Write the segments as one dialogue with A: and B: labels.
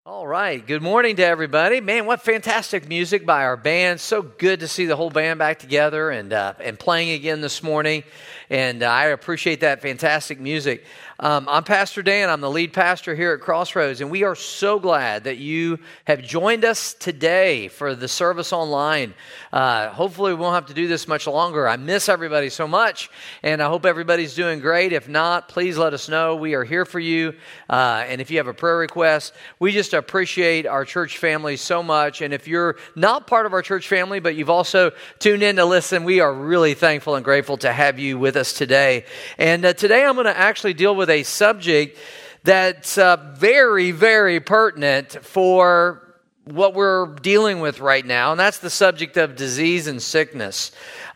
A: All right. Good morning to everybody. Man, what fantastic music by our band. So good to see the whole band back together and playing again this morning. And I appreciate that fantastic music. I'm Pastor Dan. I'm the lead pastor here at Crossroads. And we are so glad that you have joined us today for the service online. Hopefully we won't have to do this much longer. I miss everybody so much. And I hope everybody's doing great. If not, please let us know. We are here for you. And if you have a prayer request, we just appreciate our church family so much. And if you're not part of our church family, but you've also tuned in to listen, we are really thankful and grateful to have you with us today. And today I'm going to actually deal with a subject that's very, very pertinent for what we're dealing with right now, and that's the subject of disease and sickness.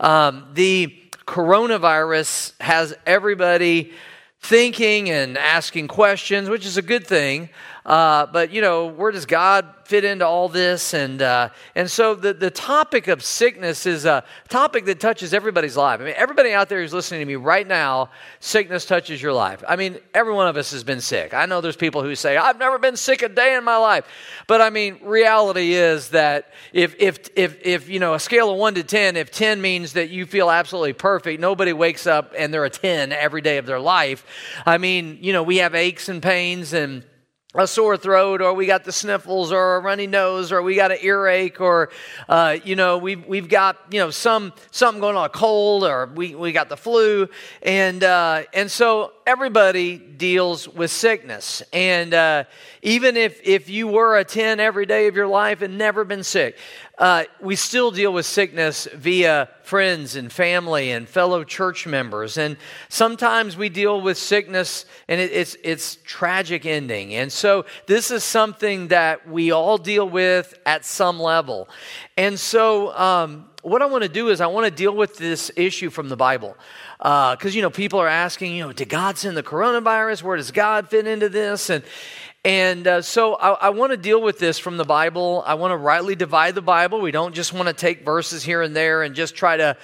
A: The coronavirus has everybody thinking and asking questions, which is a good thing. But, you know, where does God fit into all this? And so the topic of sickness is a topic that touches everybody's life. I mean, everybody out there who's listening to me right now, sickness touches your life. I mean, every one of us has been sick. I know there's people who say, I've never been sick a day in my life. But I mean, reality is that if you know, a scale of 1 to 10, if 10 means that you feel absolutely perfect, nobody wakes up and they're a 10 every day of their life. I mean, you know, we have aches and pains and a sore throat, or we got the sniffles, or a runny nose, or we got an earache, or you know, we've got, you know, something going on, a cold, or we got the flu, and so everybody deals with sickness. And even if you were a 10 every day of your life and never been sick, we still deal with sickness via friends and family and fellow church members. And sometimes we deal with sickness and it's tragic ending. And so this is something that we all deal with at some level. And so what I want to do is I want to deal with this issue from the Bible. Because, you know, people are asking, you know, did God send the coronavirus? Where does God fit into this? And so I want to deal with this from the Bible. I want to rightly divide the Bible. We don't just want to take verses here and there and just try to,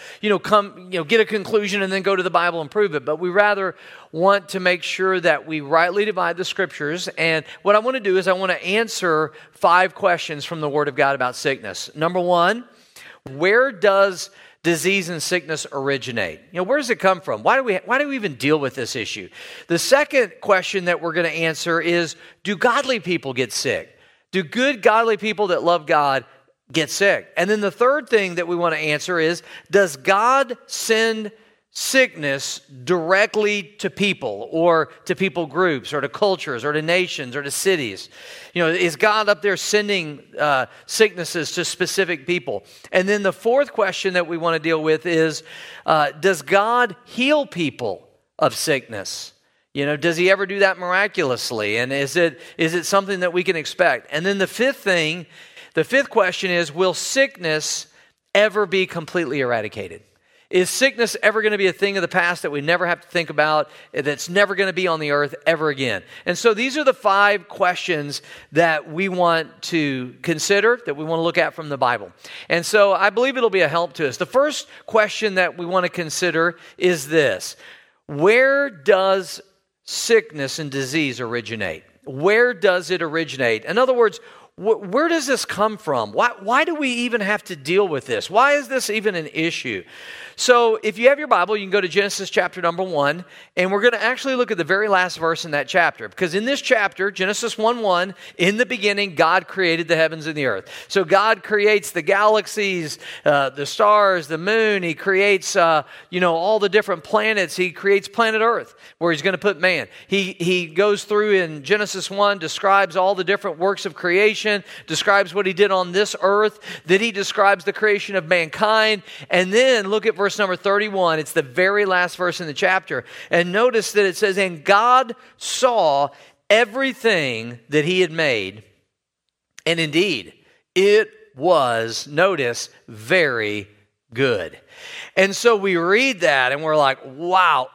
A: get a conclusion and then go to the Bible and prove it. But we rather want to make sure that we rightly divide the Scriptures. And what I want to do is I want to answer 5 questions from the Word of God about sickness. Number 1, where does disease and sickness originate? You know, where does it come from? Why do we even deal with this issue? The second question that we're going to answer is, do godly people get sick? Do good godly people that love God get sick? And then the third thing that we want to answer is, does God send sickness directly to people or to people groups or to cultures or to nations or to cities? You know, is God up there sending sicknesses to specific people? And then the fourth question that we want to deal with is, does God heal people of sickness? You know, does he ever do that miraculously? And is it something that we can expect? And then the fifth question is, will sickness ever be completely eradicated? Is sickness ever going to be a thing of the past that we never have to think about, that's never going to be on the earth ever again? And so these are the 5 questions that we want to consider, that we want to look at from the Bible. And so I believe it'll be a help to us. The first question that we want to consider is this: where does sickness and disease originate? Where does it originate? In other words, where does this come from? Why do we even have to deal with this? Why is this even an issue? So if you have your Bible, you can go to Genesis chapter number 1, and we're going to actually look at the very last verse in that chapter. Because in this chapter, Genesis 1:1, in the beginning, God created the heavens and the earth. So God creates the galaxies, the stars, the moon. He creates, all the different planets. He creates planet Earth, where he's going to put man. He goes through in Genesis 1, describes all the different works of creation, describes what he did on this earth. Then he describes the creation of mankind. And then look at verse number 31. It's the very last verse in the chapter. And notice that it says, and God saw everything that he had made. And indeed, it was, notice, very good. And so we read that and we're like, wow,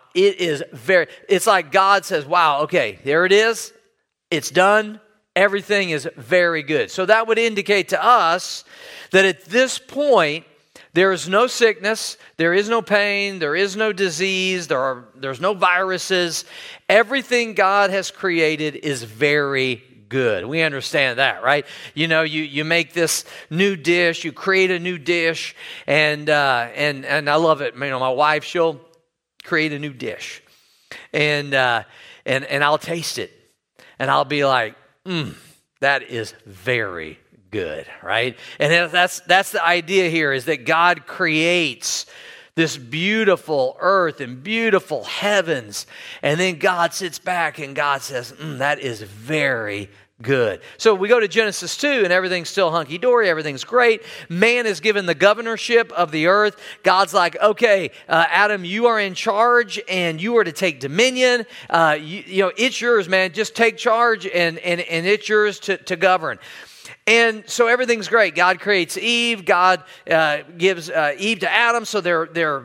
A: it's like God says, wow, okay, there it is. It's done. Everything is very good. So that would indicate to us that at this point, there is no sickness, there is no pain, there is no disease, there's no viruses. Everything God has created is very good. We understand that, right? You know, you make this new dish, you create a new dish, and I love it. You know, my wife, she'll create a new dish, and I'll taste it, and I'll be like, that is very good, right? And that's the idea here, is that God creates this beautiful earth and beautiful heavens, and then God sits back and God says, that is very good. So we go to Genesis 2 and everything's still hunky-dory, everything's great. Man is given the governorship of the earth. God's like, okay, Adam, you are in charge and you are to take dominion. You know, it's yours, man. Just take charge and it's yours to govern. And so everything's great. God creates Eve. God gives Eve to Adam, so they're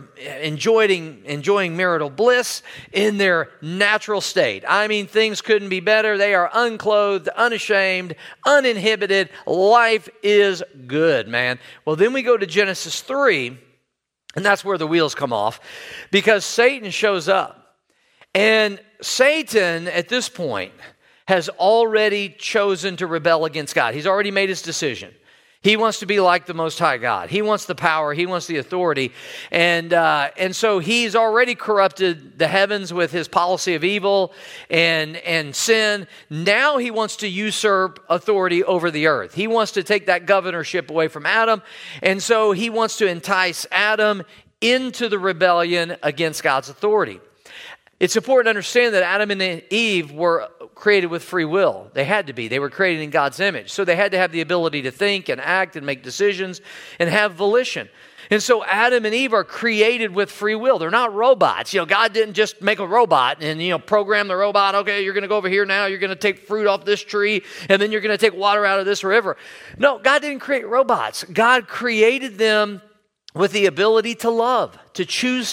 A: enjoying marital bliss in their natural state. I mean, things couldn't be better. They are unclothed, unashamed, uninhibited. Life is good, man. Well, then we go to Genesis 3, and that's where the wheels come off, because Satan shows up. And Satan, at this point, has already chosen to rebel against God. He's already made his decision. He wants to be like the Most High God. He wants the power. He wants the authority. And so he's already corrupted the heavens with his policy of evil and sin. Now he wants to usurp authority over the earth. He wants to take that governorship away from Adam. And so he wants to entice Adam into the rebellion against God's authority. It's important to understand that Adam and Eve were created with free will. They had to be. They were created in God's image. So they had to have the ability to think and act and make decisions and have volition. And so Adam and Eve are created with free will. They're not robots. You know, God didn't just make a robot and, you know, program the robot. Okay, you're going to go over here now. You're going to take fruit off this tree, and then you're going to take water out of this river. No, God didn't create robots. God created them with the ability to love, to choose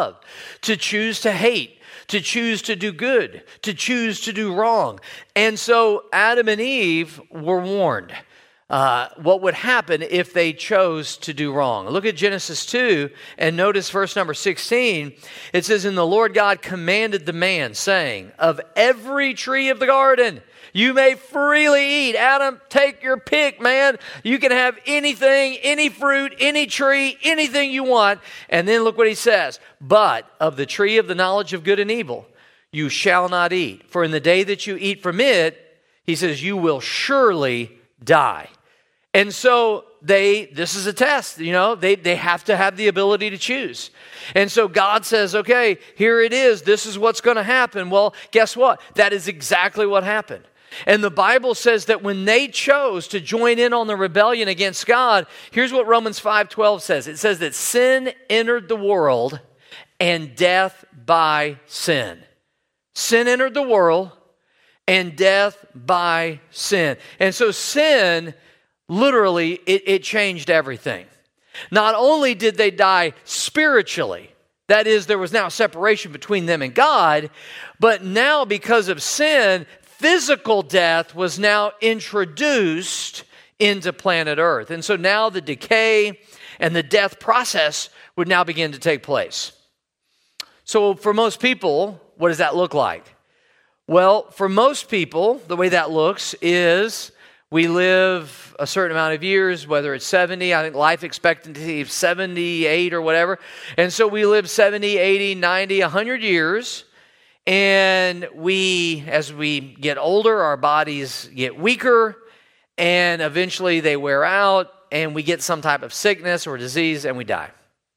A: to hate, to choose to do good, to choose to do wrong. And so Adam and Eve were warned what would happen if they chose to do wrong. Look at Genesis 2 and notice verse number 16. It says, "And the Lord God commanded the man, saying, of every tree of the garden you may freely eat." Adam, take your pick, man. You can have anything, any fruit, any tree, anything you want. And then look what he says. "But of the tree of the knowledge of good and evil you shall not eat. For in the day that you eat from it," he says, "you will surely die." And so this is a test, you know, they have to have the ability to choose. And so God says, okay, here it is. This is what's going to happen. Well, guess what? That is exactly what happened. And the Bible says that when they chose to join in on the rebellion against God, here's what Romans 5:12 says. It says that sin entered the world and death by sin. Sin entered the world and death by sin. And so sin, literally, it changed everything. Not only did they die spiritually, that is, there was now separation between them and God, but now because of sin, physical death was now introduced into planet Earth. And so now the decay and the death process would now begin to take place. So for most people, what does that look like? Well, for most people, the way that looks is we live a certain amount of years, whether it's 70, I think life expectancy is 78 or whatever. And so we live 70, 80, 90, 100 years. And as we get older, our bodies get weaker, and eventually they wear out, and we get some type of sickness or disease, and we die.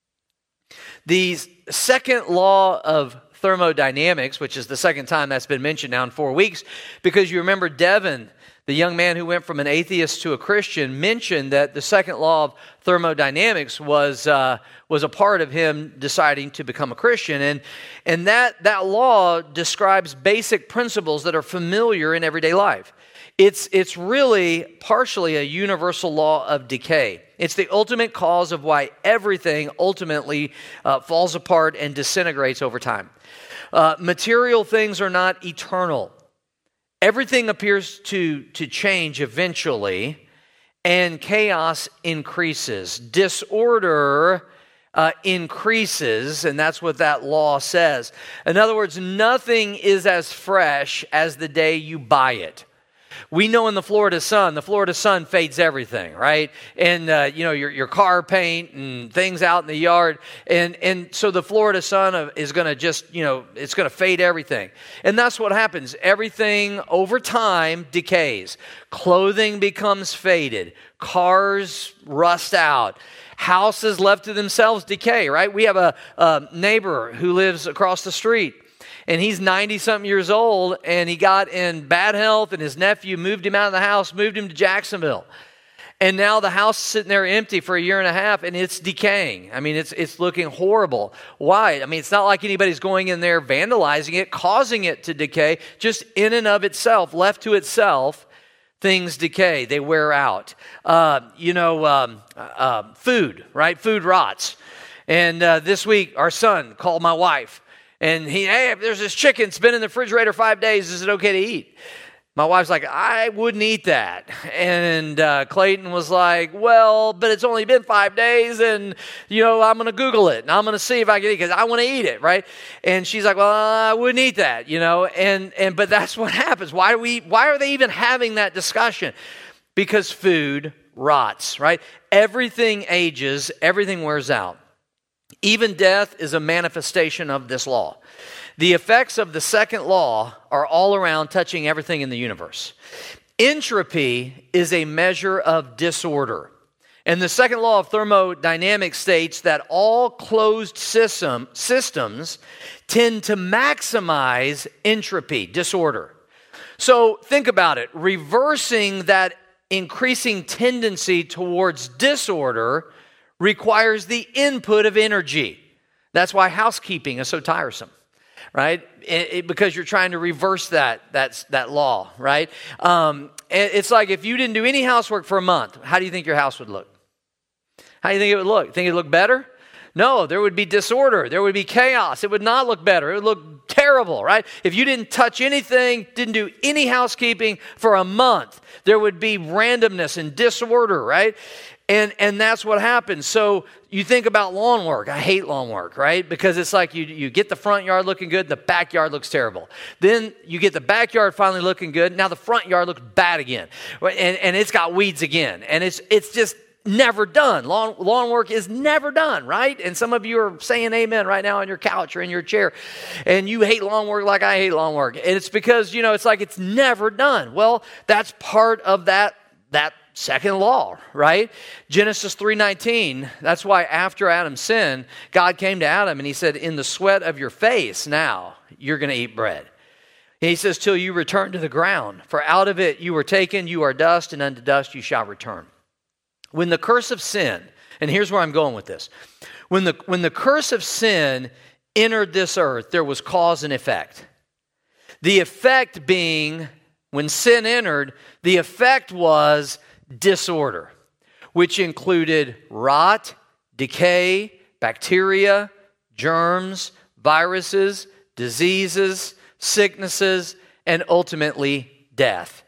A: The second law of thermodynamics, which is the second time that's been mentioned now in 4 weeks, because you remember Devin, the young man who went from an atheist to a Christian, mentioned that the second law of thermodynamics was a part of him deciding to become a Christian. And that law describes basic principles that are familiar in everyday life. It's really partially a universal law of decay. It's the ultimate cause of why everything ultimately falls apart and disintegrates over time. Material things are not eternal. Everything appears to change eventually, and chaos increases. Disorder increases, and that's what that law says. In other words, nothing is as fresh as the day you buy it. We know in the Florida sun fades everything, right? And, your car paint and things out in the yard. And so the Florida sun is going to just, it's going to fade everything. And that's what happens. Everything over time decays. Clothing becomes faded. Cars rust out. Houses left to themselves decay, right? We have a neighbor who lives across the street. And he's 90-something years old, and he got in bad health, and his nephew moved him out of the house, moved him to Jacksonville. And now the house is sitting there empty for a year and a half, and it's decaying. I mean, it's looking horrible. Why? I mean, it's not like anybody's going in there vandalizing it, causing it to decay. Just in and of itself, left to itself, things decay. They wear out. Food, right? Food rots. And this week, our son called my wife. And hey, there's this chicken, it's been in the refrigerator 5 days, is it okay to eat? My wife's like, I wouldn't eat that. And Clayton was like, well, but it's only been 5 days, and, I'm going to Google it, and I'm going to see if I can eat it, because I want to eat it, right? And she's like, well, I wouldn't eat that, but that's what happens. Why are they even having that discussion? Because food rots, right? Everything ages, everything wears out. Even death is a manifestation of this law. The effects of the second law are all around, touching everything in the universe. Entropy is a measure of disorder. And the second law of thermodynamics states that all closed systems tend to maximize entropy, disorder. So think about it. Reversing that increasing tendency towards disorder requires the input of energy. That's why housekeeping is so tiresome, right? Because you're trying to reverse that law, right? It's like if you didn't do any housework for a month, how do you think your house would look? How do you think it would look? Think it would look better? No, there would be disorder. There would be chaos. It would not look better. It would look terrible, right? If you didn't touch anything, didn't do any housekeeping for a month, there would be randomness and disorder, right? And that's what happens. So you think about lawn work. I hate lawn work, right? Because it's like you get the front yard looking good, the backyard looks terrible. Then you get the backyard finally looking good. Now the front yard looks bad again. And it's got weeds again. And it's just never done. Lawn work is never done, right? And some of you are saying amen right now on your couch or in your chair. And you hate lawn work like I hate lawn work. And it's because, it's like it's never done. Well, that's part of that second law, right? Genesis 3:19, that's why after Adam sinned, God came to Adam and he said, in the sweat of your face now, you're going to eat bread. And he says, till you return to the ground, for out of it you were taken, you are dust, and unto dust you shall return. When the curse of sin, and here's where I'm going with this. When the curse of sin entered this earth, there was cause and effect. The effect being, when sin entered, the effect was disorder, which included rot, decay, bacteria, germs, viruses, diseases, sicknesses, and ultimately death.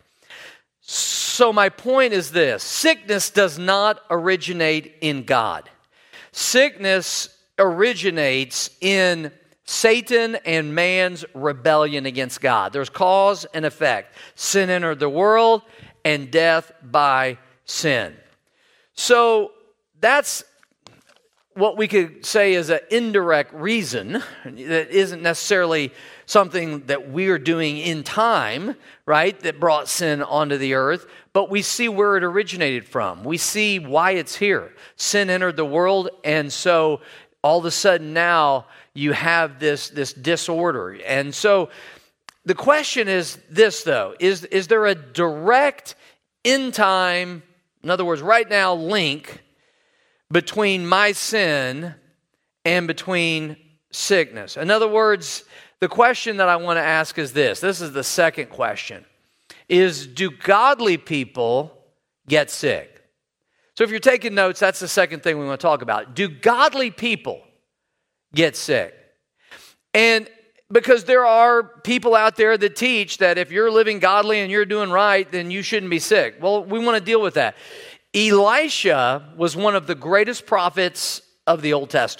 A: So my point is this: sickness does not originate in God. Sickness originates in Satan and man's rebellion against God. There's cause and effect. Sin entered the world, and death by sin. So that's what we could say is an indirect reason that isn't necessarily something that we're doing in time, right, that brought sin onto the earth, but we see where it originated from. We see why it's here. Sin entered the world, and so all of a sudden now you have this disorder. And so the question is this, though. Is there a direct in time, in other words, right now, link between my sin and between sickness? In other words, the question that I want to ask is this. This is the second question. Do godly people get sick? So if you're taking notes, that's the second thing we want to talk about. Do godly people get sick? And because there are people out there that teach that if you're living godly and you're doing right, then you shouldn't be sick. Well, we want to deal with that. Elisha was one of the greatest prophets of the Old Testament.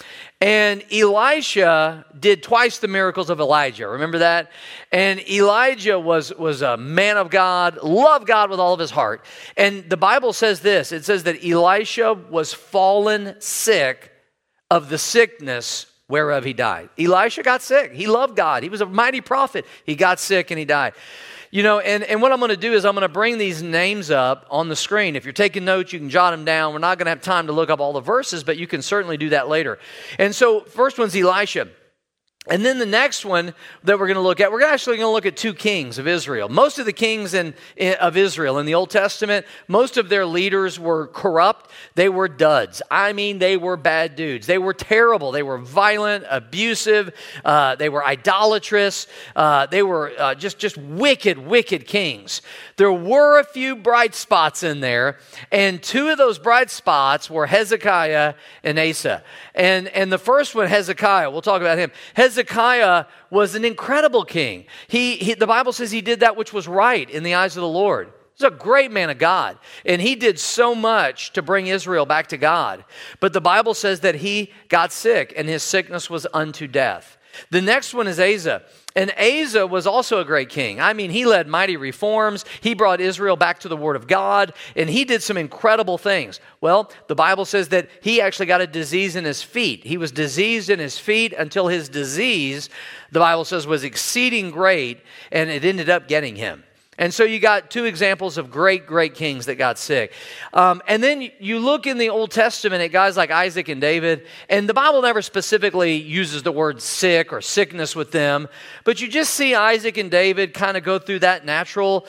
A: And Elisha did twice the miracles of Elijah. Remember that? And Elijah was a man of God, loved God with all of his heart. And the Bible says this. It says that Elisha was fallen sick of the sickness whereof he died. Elisha got sick. He loved God. He was a mighty prophet. He got sick and he died. You know, and what I'm going to do is I'm going to bring these names up on the screen. If you're taking notes, you can jot them down. We're not going to have time to look up all the verses, but you can certainly do that later. And so first one's Elisha. And then the next one that we're going to look at, we're actually going to look at two kings of Israel. Most of the kings of Israel in the Old Testament, most of their leaders were corrupt. They were duds. I mean, they were bad dudes. They were terrible. They were violent, abusive. They were idolatrous. They were just wicked, wicked kings. There were a few bright spots in there, and two of those bright spots were Hezekiah and Asa. And the first one, Hezekiah, we'll talk about him. Hezekiah was an incredible king. The Bible says he did that which was right in the eyes of the Lord. He's a great man of God, and he did so much to bring Israel back to God. But the Bible says that he got sick, and his sickness was unto death. The next one is Asa. And Asa was also a great king. I mean, he led mighty reforms. He brought Israel back to the Word of God, and he did some incredible things. Well, the Bible says that he actually got a disease in his feet. He was diseased in his feet until his disease, the Bible says, was exceeding great, and it ended up getting him. And so you got two examples of great, great kings that got sick. And then you look in the Old Testament at guys like Isaac and David, and the Bible never specifically uses the word sick or sickness with them, but you just see Isaac and David kind of go through that natural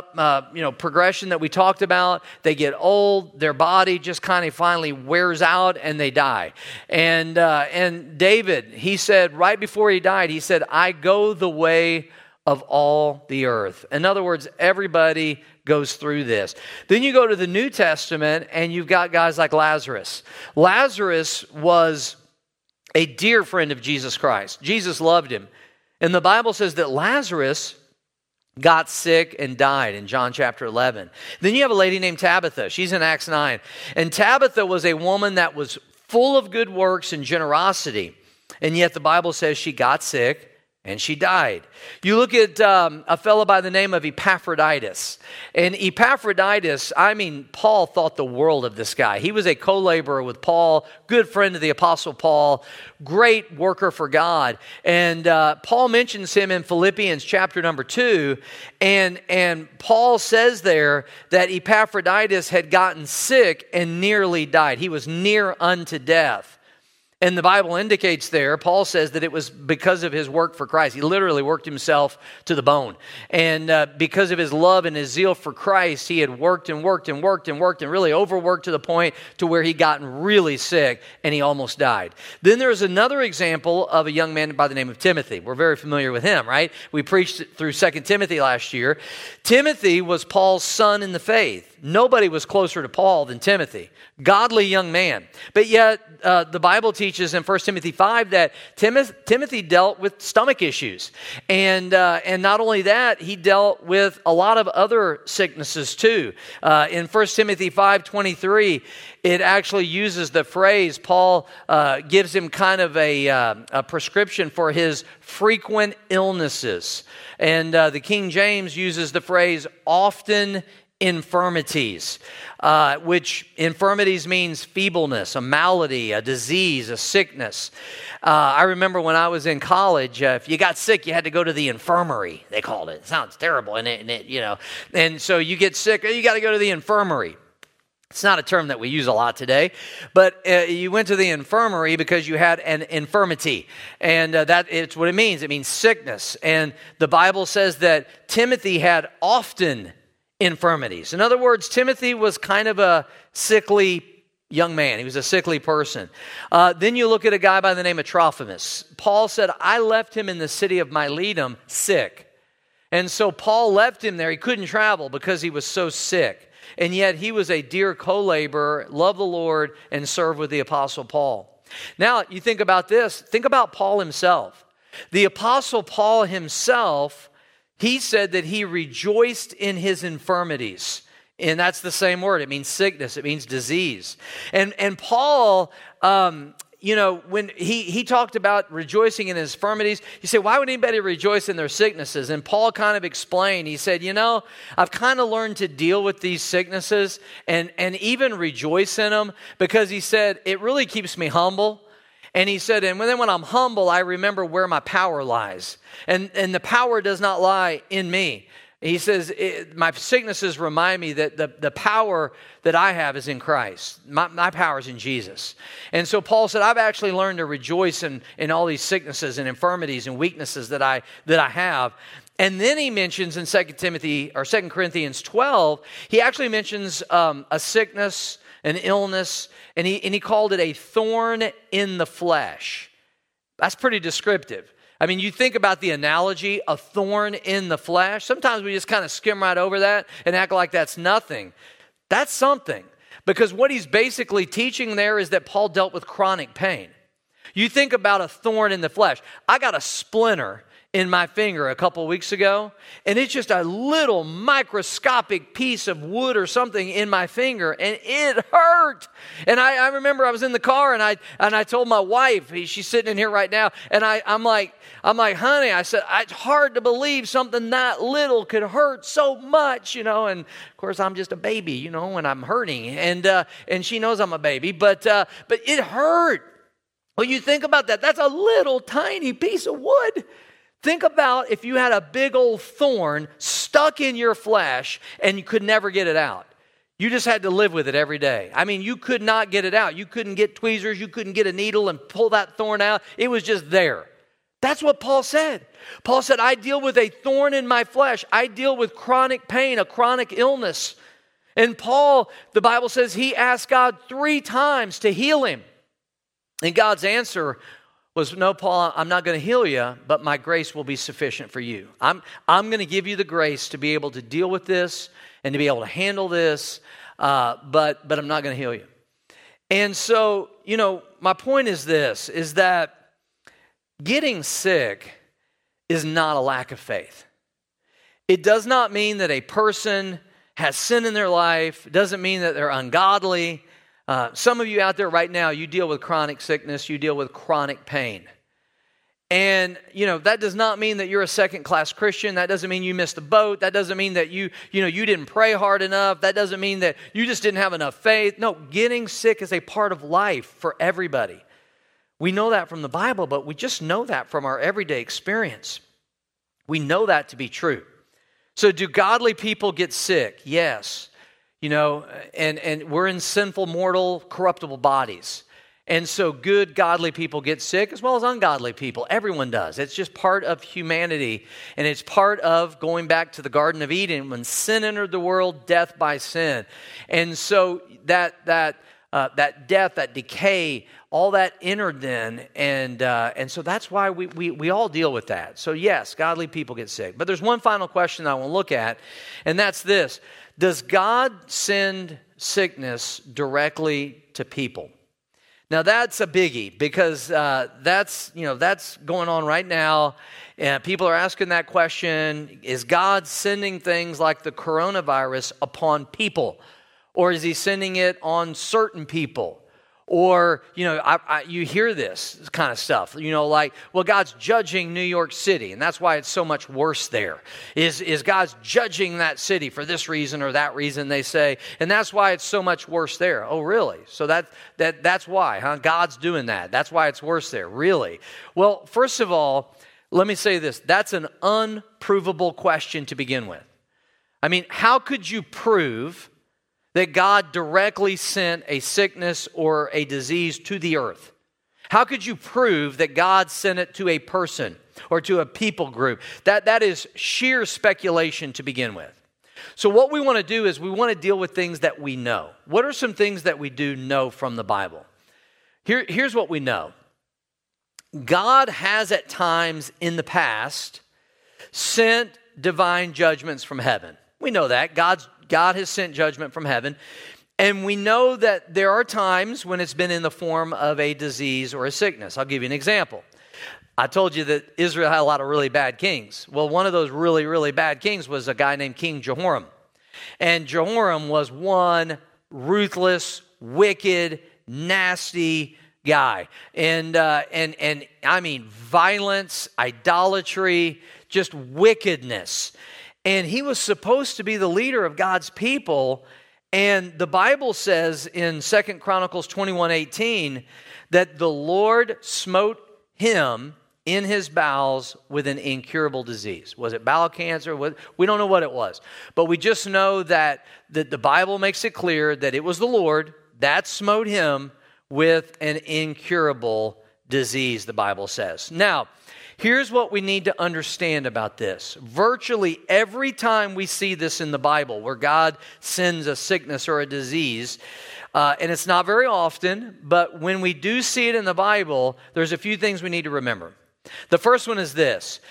A: progression that we talked about. They get old, their body just kind of finally wears out, and they die. And David, he said right before he died, he said, I go the way of all the earth. In other words, everybody goes through this. Then you go to the New Testament and you've got guys like Lazarus. Lazarus was a dear friend of Jesus Christ. Jesus loved him. And the Bible says that Lazarus got sick and died in John chapter 11. Then you have a lady named Tabitha. She's in Acts 9. And Tabitha was a woman that was full of good works and generosity. And yet the Bible says she got sick and she died. You look at a fellow by the name of Epaphroditus. And Epaphroditus, I mean, Paul thought the world of this guy. He was a co-laborer with Paul, good friend of the Apostle Paul, great worker for God. And Paul mentions him in Philippians chapter number 2. And Paul says there that Epaphroditus had gotten sick and nearly died. He was near unto death. And the Bible indicates there, Paul says that it was because of his work for Christ. He literally worked himself to the bone. And because of his love and his zeal for Christ, he had worked and worked and worked and worked and really overworked to the point to where he gotten really sick and he almost died. Then there's another example of a young man by the name of Timothy. We're very familiar with him, right? We preached through 2 Timothy last year. Timothy was Paul's son in the faith. Nobody was closer to Paul than Timothy. Godly young man. But yet, the Bible teaches in 1 Timothy 5 that Timothy dealt with stomach issues. And not only that, he dealt with a lot of other sicknesses too. In 1 Timothy 5:23, it actually uses the phrase, Paul gives him kind of a prescription for his frequent illnesses. And the King James uses the phrase, often infirmities, which infirmities means feebleness, a malady, a disease, a sickness. I remember when I was in college, if you got sick, you had to go to the infirmary, they called it. It sounds terrible, and so you get sick, you got to go to the infirmary. It's not a term that we use a lot today, but you went to the infirmary because you had an infirmity, and it's what it means. It means sickness, and the Bible says that Timothy had often infirmities. In other words, Timothy was kind of a sickly young man. He was a sickly person. Then you look at a guy by the name of Trophimus. Paul said, I left him in the city of Miletum sick. And so Paul left him there. He couldn't travel because he was so sick. And yet he was a dear co-laborer, loved the Lord, and served with the Apostle Paul. Now, you think about this. Think about Paul himself. The Apostle Paul himself, he said that he rejoiced in his infirmities. And that's the same word. It means sickness. It means disease. And Paul, when he talked about rejoicing in his infirmities, you say, why would anybody rejoice in their sicknesses? And Paul kind of explained, he said, I've kind of learned to deal with these sicknesses and even rejoice in them, because he said, it really keeps me humble. And he said, and then when I'm humble, I remember where my power lies. And the power does not lie in me. He says, my sicknesses remind me that the power that I have is in Christ. My power is in Jesus. And so Paul said, I've actually learned to rejoice in all these sicknesses and infirmities and weaknesses that I have. And then he mentions in 2 Corinthians 12, he actually mentions a sickness, an illness, and he called it a thorn in the flesh. That's pretty descriptive. I mean, you think about the analogy, a thorn in the flesh. Sometimes we just kind of skim right over that and act like that's nothing. That's something. Because what he's basically teaching there is that Paul dealt with chronic pain. You think about a thorn in the flesh. I got a splinter in my finger a couple weeks ago, and it's just a little microscopic piece of wood or something in my finger, and it hurt. And I remember I was in the car, and I told my wife, she's sitting in here right now, and I'm like, honey, I said, it's hard to believe something that little could hurt so much, and of course I'm just a baby, when I'm hurting, and she knows I'm a baby, but it hurt. Well, you think about that. That's a little tiny piece of wood. Think about if you had a big old thorn stuck in your flesh and you could never get it out. You just had to live with it every day. I mean, you could not get it out. You couldn't get tweezers. You couldn't get a needle and pull that thorn out. It was just there. That's what Paul said. Paul said, I deal with a thorn in my flesh. I deal with chronic pain, a chronic illness. And Paul, the Bible says, he asked God 3 times to heal him. And God's answer was, no, Paul, I'm not going to heal you, but my grace will be sufficient for you. I'm going to give you the grace to be able to deal with this and to be able to handle this, but I'm not going to heal you. And so, my point is this, is that getting sick is not a lack of faith. It does not mean that a person has sin in their life. It doesn't mean that they're ungodly. Some of you out there right now, you deal with chronic sickness, you deal with chronic pain. And, that does not mean that you're a second-class Christian. That doesn't mean you missed the boat. That doesn't mean that you didn't pray hard enough. That doesn't mean that you just didn't have enough faith. No, getting sick is a part of life for everybody. We know that from the Bible, but we just know that from our everyday experience. We know that to be true. So do godly people get sick? Yes. And we're in sinful, mortal, corruptible bodies. And so good, godly people get sick as well as ungodly people. Everyone does. It's just part of humanity. And it's part of going back to the Garden of Eden when sin entered the world, death by sin. And so that death, that decay, all that entered then. And so that's why we all deal with that. So yes, godly people get sick. But there's one final question I want to look at, and that's this. Does God send sickness directly to people? Now that's a biggie because that's going on right now. And people are asking that question, is God sending things like the coronavirus upon people? Or is he sending it on certain people? Or, you hear this kind of stuff, like, well, God's judging New York City, and that's why it's so much worse there. Is God's judging that city for this reason or that reason, they say, and that's why it's so much worse there. Oh, really? So that's why, huh? God's doing that. That's why it's worse there. Really? Well, first of all, let me say this. That's an unprovable question to begin with. I mean, how could you prove that God directly sent a sickness or a disease to the earth? How could you prove that God sent it to a person or to a people group? That is sheer speculation to begin with. So what we want to do is we want to deal with things that we know. What are some things that we do know from the Bible? Here's what we know. God has at times in the past sent divine judgments from heaven. We know that. God has sent judgment from heaven. And we know that there are times when it's been in the form of a disease or a sickness. I'll give you an example. I told you that Israel had a lot of really bad kings. Well, one of those really, really bad kings was a guy named King Jehoram. And Jehoram was one ruthless, wicked, nasty, guy. And I mean violence, idolatry, just wickedness. And he was supposed to be the leader of God's people. And the Bible says in 2 Chronicles 21:18 that the Lord smote him in his bowels with an incurable disease. Was it bowel cancer? We don't know what it was. But we just know that the Bible makes it clear that it was the Lord that smote him with an incurable disease, the Bible says. Now, here's what we need to understand about this. Virtually every time we see this in the Bible where God sends a sickness or a disease, and it's not very often, but when we do see it in the Bible, there's a few things we need to remember. The first one is this.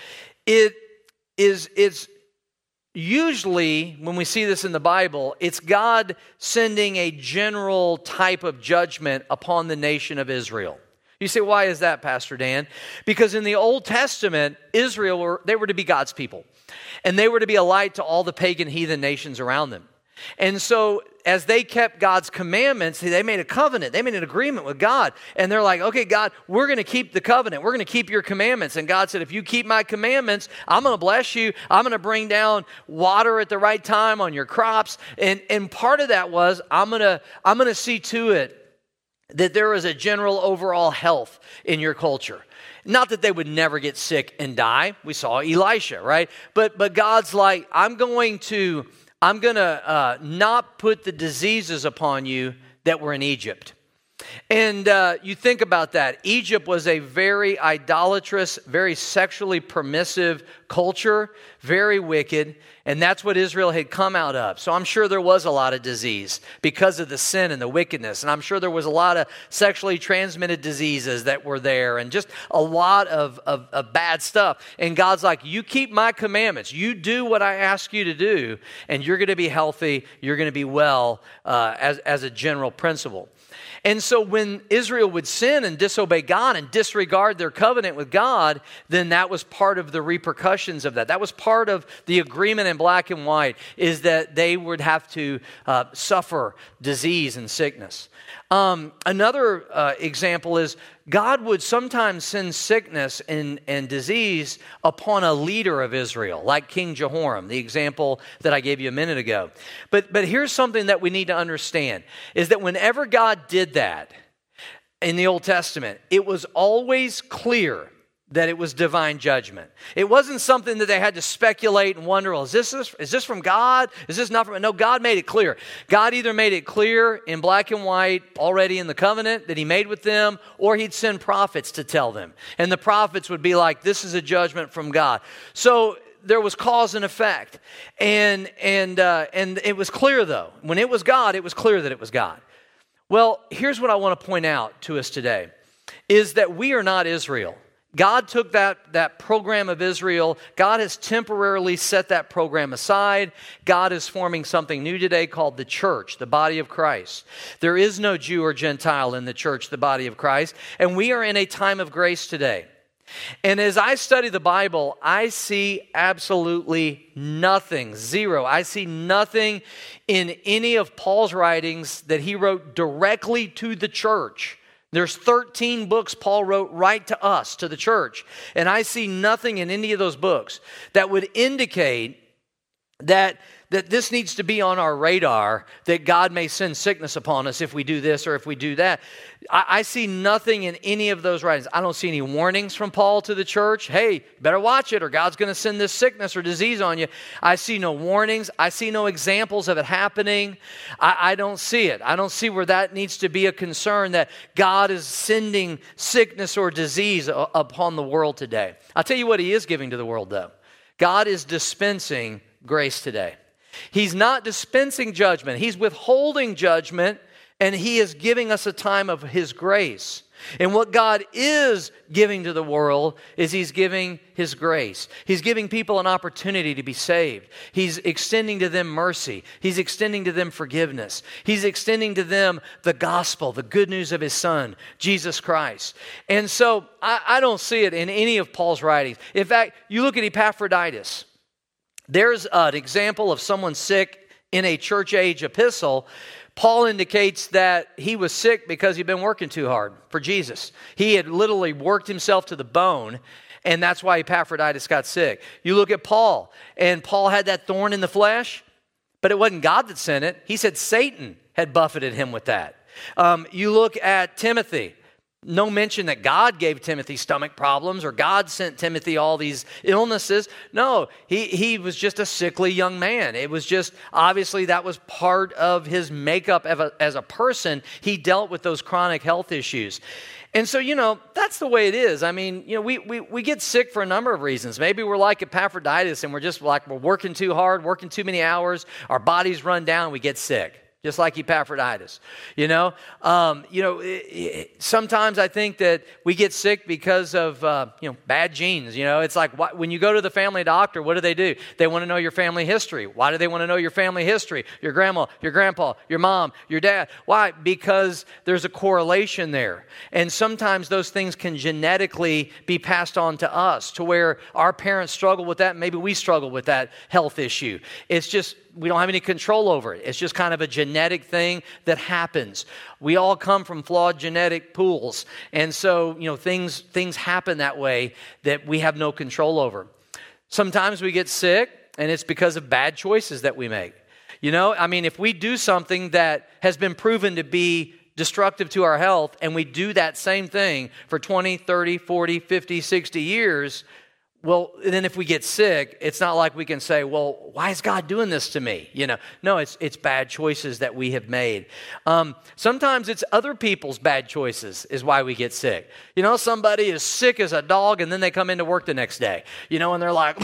A: It's usually, when we see this in the Bible, it's God sending a general type of judgment upon the nation of Israel. You say, why is that, Pastor Dan? Because in the Old Testament, Israel, they were to be God's people. And they were to be a light to all the pagan heathen nations around them. And so as they kept God's commandments, they made a covenant. They made an agreement with God. And they're like, okay, God, we're going to keep the covenant. We're going to keep your commandments. And God said, if you keep my commandments, I'm going to bless you. I'm going to bring down water at the right time on your crops. And part of that was, I'm going to see to it that there is a general overall health in your culture. Not that they would never get sick and die. We saw Elisha, right? But God's like, I'm going to not put the diseases upon you that were in Egypt. And you think about that. Egypt was a very idolatrous, very sexually permissive culture, very wicked, and that's what Israel had come out of. So I'm sure there was a lot of disease because of the sin and the wickedness, and I'm sure there was a lot of sexually transmitted diseases that were there, and just a lot of bad stuff. And God's like, you keep my commandments, you do what I ask you to do, and you're going to be healthy, you're going to be well as a general principle. And so when Israel would sin and disobey God and disregard their covenant with God, then that was part of the repercussions of that. That was part of the agreement in black and white, is that they would have to suffer disease and sickness. Another example is God would sometimes send sickness and disease upon a leader of Israel, like King Jehoram, the example that I gave you a minute ago. But here's something that we need to understand, is that whenever God did that in the Old Testament, it was always clear that it was divine judgment. It wasn't something that they had to speculate and wonder, well, is this from God? Is this not from... No, God made it clear. God either made it clear in black and white already in the covenant that he made with them, or he'd send prophets to tell them. And the prophets would be like, this is a judgment from God. So there was cause and effect. And it was clear, though. When it was God, it was clear that it was God. Well, here's what I want to point out to us today, is that we are not Israel. God took that program of Israel. God has temporarily set that program aside. God is forming something new today called the church, the body of Christ. There is no Jew or Gentile in the church, the body of Christ. And we are in a time of grace today. And as I study the Bible, I see absolutely nothing, zero. I see nothing in any of Paul's writings that he wrote directly to the church. There's 13 books Paul wrote right to us, to the church. And I see nothing in any of those books that would indicate that this needs to be on our radar, that God may send sickness upon us if we do this or if we do that. I see nothing in any of those writings. I don't see any warnings from Paul to the church. Hey, better watch it or God's going to send this sickness or disease on you. I see no warnings. I see no examples of it happening. I don't see it. I don't see where that needs to be a concern, that God is sending sickness or disease upon the world today. I'll tell you what he is giving to the world, though. God is dispensing grace today. He's not dispensing judgment. He's withholding judgment, and he is giving us a time of his grace. And what God is giving to the world is he's giving his grace. He's giving people an opportunity to be saved. He's extending to them mercy. He's extending to them forgiveness. He's extending to them the gospel, the good news of his son, Jesus Christ. And so I don't see it in any of Paul's writings. In fact, you look at Epaphroditus. There's an example of someone sick in a church age epistle, Paul indicates that he was sick because he'd been working too hard for Jesus. He had literally worked himself to the bone, and that's why Epaphroditus got sick. You look at Paul, and Paul had that thorn in the flesh, but it wasn't God that sent it. He said Satan had buffeted him with that. You look at Timothy. No mention that God gave Timothy stomach problems or God sent Timothy all these illnesses. No, he was just a sickly young man. It was just, obviously that was part of his makeup as a person. He dealt with those chronic health issues. And so, that's the way it is. I mean, we get sick for a number of reasons. Maybe we're like Epaphroditus and we're just like, we're working too hard, working too many hours. Our bodies run down and we get sick. Just like Epaphroditus, sometimes I think that we get sick because of, bad genes. It's like when you go to the family doctor, what do? They want to know your family history. Why do they want to know your family history? Your grandma, your grandpa, your mom, your dad. Why? Because there's a correlation there. And sometimes those things can genetically be passed on to us to where our parents struggle with that. And maybe we struggle with that health issue. It's just, we don't have any control over it. It's just kind of a genetic thing that happens. We all come from flawed genetic pools. And so, things happen that way that we have no control over. Sometimes we get sick and it's because of bad choices that we make. If we do something that has been proven to be destructive to our health and we do that same thing for 20, 30, 40, 50, 60 years, well, then if we get sick, it's not like we can say, well, why is God doing this to me? No, it's bad choices that we have made. Sometimes it's other people's bad choices is why we get sick. Somebody is sick as a dog and then they come into work the next day, and they're like,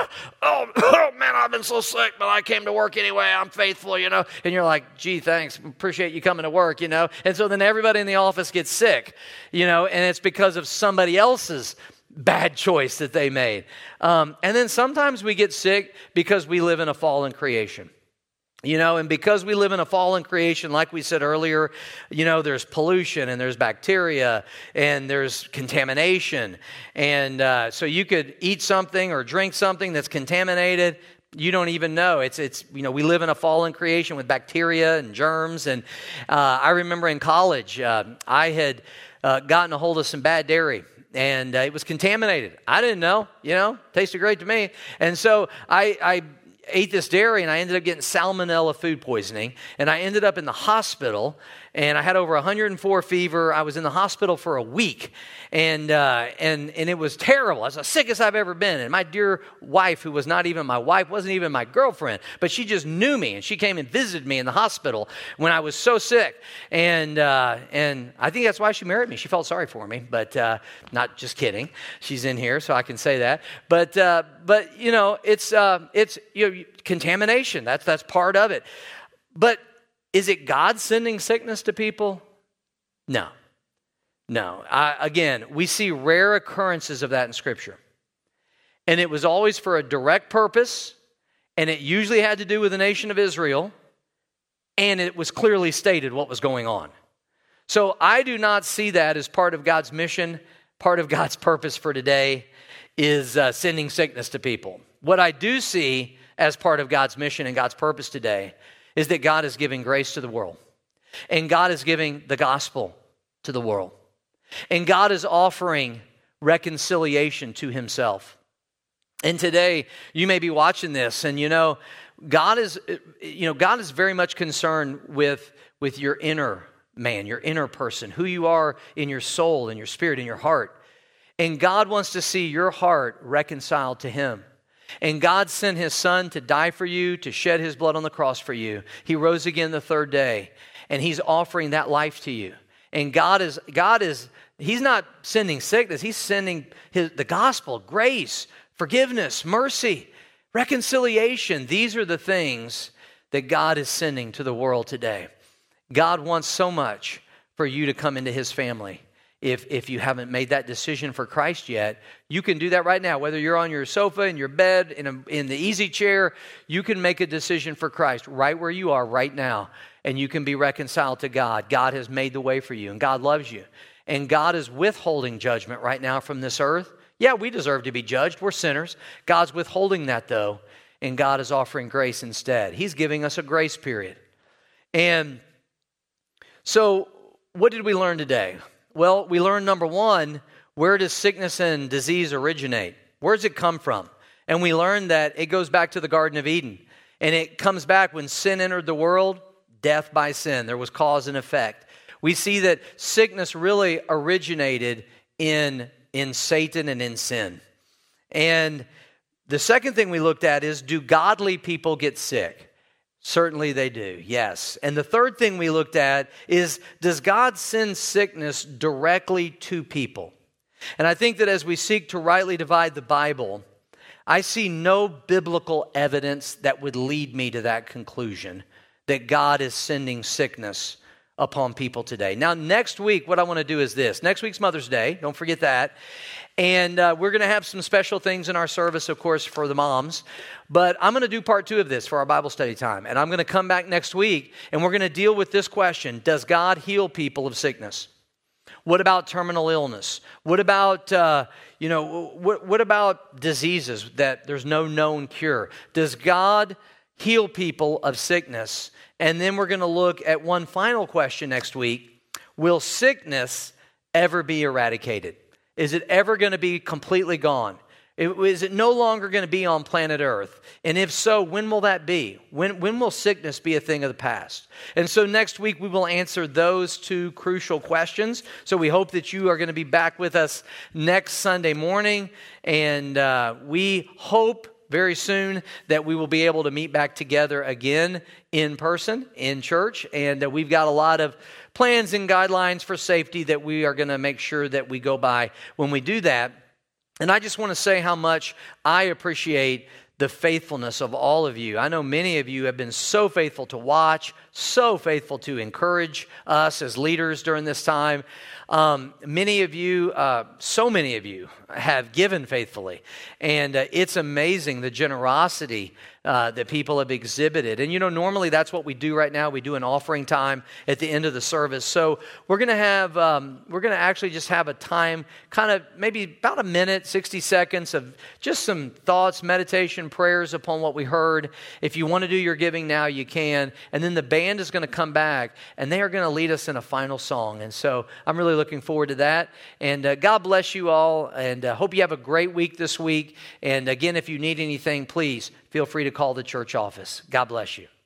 A: oh man, I've been so sick, but I came to work anyway. I'm faithful, and you're like, gee, thanks. Appreciate you coming to work, and so then everybody in the office gets sick, and it's because of somebody else's bad choice that they made. And then sometimes we get sick because we live in a fallen creation. And because we live in a fallen creation, like we said earlier, there's pollution and there's bacteria and there's contamination. And so you could eat something or drink something that's contaminated. You don't even know. We live in a fallen creation with bacteria and germs. And I remember in college, I had gotten a hold of some bad dairy. And it was contaminated. I didn't know, tasted great to me. And so I ate this dairy and I ended up getting salmonella food poisoning. And I ended up in the hospital and I had over 104 fever. I was in the hospital for a week and it was terrible. I was the sickest I've ever been. And my dear wife, who was not even my wife, wasn't even my girlfriend, but she just knew me and she came and visited me in the hospital when I was so sick. And I think that's why she married me. She felt sorry for me, but not just kidding. She's in here, so I can say that. But it's contamination. That's part of it. But is it God sending sickness to people? No. Again, we see rare occurrences of that in Scripture. And it was always for a direct purpose, and it usually had to do with the nation of Israel, and it was clearly stated what was going on. So I do not see that as part of God's mission, part of God's purpose for today is sending sickness to people. What I do see as part of God's mission and God's purpose today is that God is giving grace to the world. And God is giving the gospel to the world. And God is offering reconciliation to himself. And today, you may be watching this and God is very much concerned with your inner man, your inner person, who you are in your soul, in your spirit, in your heart. And God wants to see your heart reconciled to him. And God sent his son to die for you, to shed his blood on the cross for you. He rose again the third day, and he's offering that life to you. And God is he's not sending sickness. He's sending the gospel, grace, forgiveness, mercy, reconciliation. These are the things that God is sending to the world today. God wants so much for you to come into his family. If you haven't made that decision for Christ yet, you can do that right now. Whether you're on your sofa, in your bed, in the easy chair, you can make a decision for Christ right where you are right now. And you can be reconciled to God. God has made the way for you, and God loves you. And God is withholding judgment right now from this earth. Yeah, we deserve to be judged. We're sinners. God's withholding that, though. and God is offering grace instead. He's giving us a grace period. And so what did we learn today? Well, we learned, number one, where does sickness and disease originate? Where does it come from? And we learned that it goes back to the Garden of Eden. And it comes back when sin entered the world, death by sin. There was cause and effect. We see that sickness really originated in Satan and in sin. And the second thing we looked at is, do godly people get sick? Certainly they do, yes. And the third thing we looked at is, does God send sickness directly to people? And I think that as we seek to rightly divide the Bible, I see no biblical evidence that would lead me to that conclusion, that God is sending sickness upon people today. Now, next week, what I want to do is this. Next week's Mother's Day. Don't forget that. And we're going to have some special things in our service, of course, for the moms. But I'm going to do part 2 of this for our Bible study time. And I'm going to come back next week, and we're going to deal with this question. Does God heal people of sickness? What about terminal illness? What about, what about diseases that there's no known cure? Does God heal people of sickness? And then we're going to look at one final question next week. Will sickness ever be eradicated? Is it ever going to be completely gone? Is it no longer going to be on planet Earth? And if so, when will that be? When will sickness be a thing of the past? And so next week we will answer those 2 crucial questions. So we hope that you are going to be back with us next Sunday morning. And we hope very soon that we will be able to meet back together again in person, in church. And we've got a lot of plans and guidelines for safety that we are going to make sure that we go by when we do that. And I just want to say how much I appreciate the faithfulness of all of you. I know many of you have been so faithful to watch, so faithful to encourage us as leaders during this time. Many of you, so many of you have given faithfully. And it's amazing the generosity that people have exhibited. And normally that's what we do right now. We do an offering time at the end of the service. So we're going to actually just have a time, kind of maybe about a minute, 60 seconds of just some thoughts, meditation, prayers upon what we heard. If you want to do your giving now, you can. And then the band is going to come back and they are going to lead us in a final song. And so I'm really looking forward to that. And God bless you all. And hope you have a great week this week. And again, if you need anything, please feel free to call the church office. God bless you.